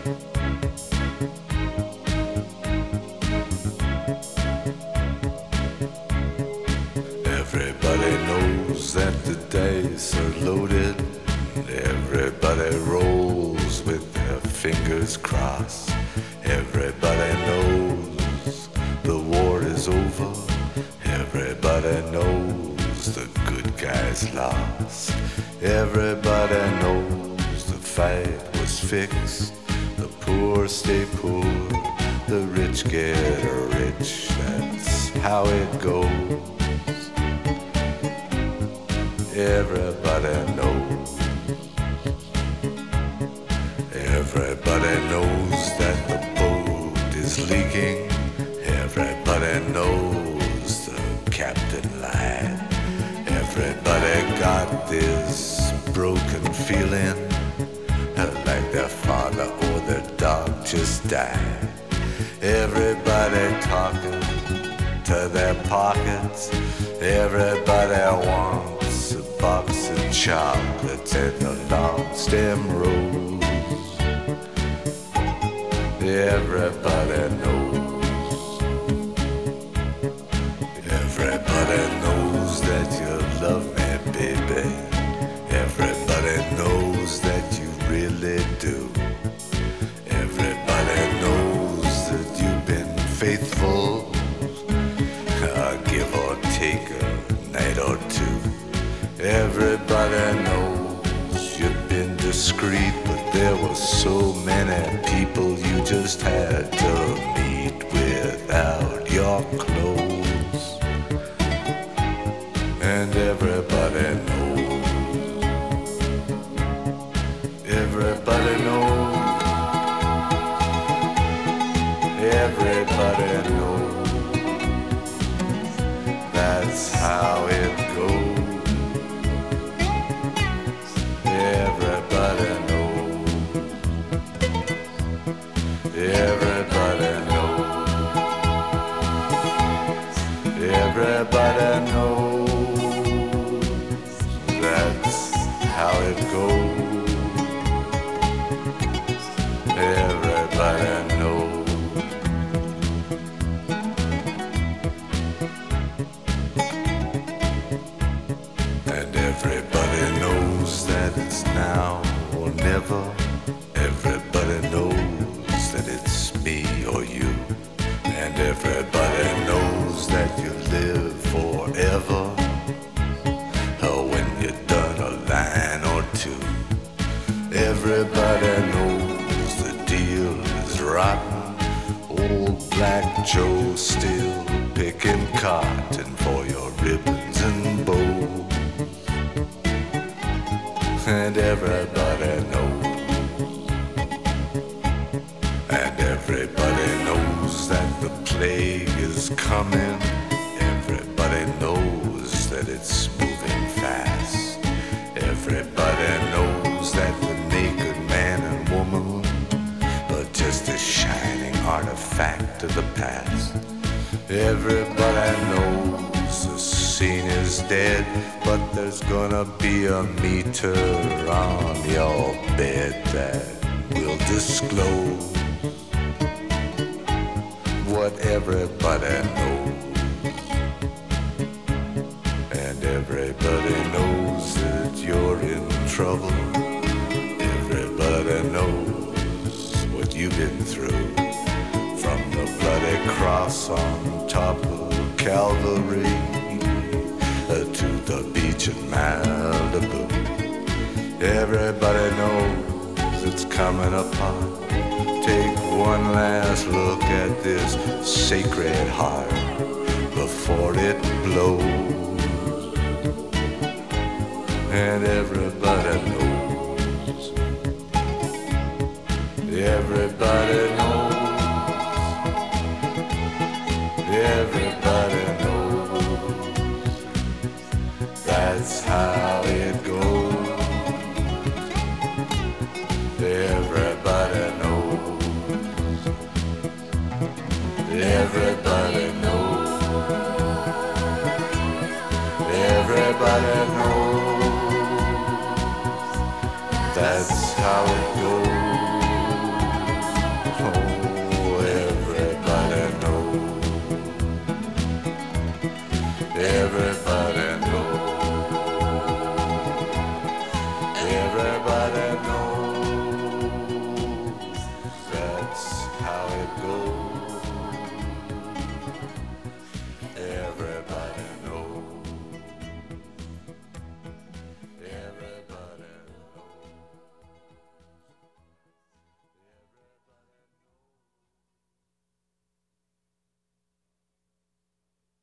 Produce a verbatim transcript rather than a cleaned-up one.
Everybody knows that the dice are loaded. Everybody rolls with their fingers crossed. Everybody knows the war is over. Everybody knows the good guys lost. Everybody knows the fight was fixed. The poor stay poor, the rich get rich. That's how it goes. Everybody knows. Everybody knows that the boat is leaking. Everybody knows the captain lied. Everybody got this broken feeling, like their father or their dog just died. Everybody talking to their pockets. Everybody wants a box of chocolates and a long stem rose. Everybody knows. Everybody knows that you love me, baby. Everybody knows that you really do. Everybody knows that you've been faithful, uh, give or take a night or two. Everybody knows you've been discreet, but there were so many people you just had to meet without your clothes. And everybody knows. Everybody knows. Everybody knows. That's how it goes. Everybody knows. Everybody knows. Everybody knows. That's how it goes. Everybody knows. And everybody knows that it's now or never. Everybody knows that it's me or you. And everybody knows that you live forever. Or when you're done a line or two. Everybody knows the deal is rotten. Old Black Joe still picking cotton for your ribbons and bows. And everybody knows. And everybody knows that the plague is coming. Everybody knows that it's moving fast. Everybody knows that the naked man and woman are just a shining artifact of the past. Everybody knows the scene is dead, but there's gonna be a meter on your bed that will disclose what everybody knows. And everybody knows that you're in trouble. Everybody knows what you've been through. From the bloody cross on top of Calvary uh, to the beach in Malibu. Everybody knows it's coming apart. Take one last look at this sacred heart before it blows. And everybody knows. Everybody knows. Everybody knows. That's how it goes. Everybody knows. Everybody knows. Everybody knows. That's how it goes. goes.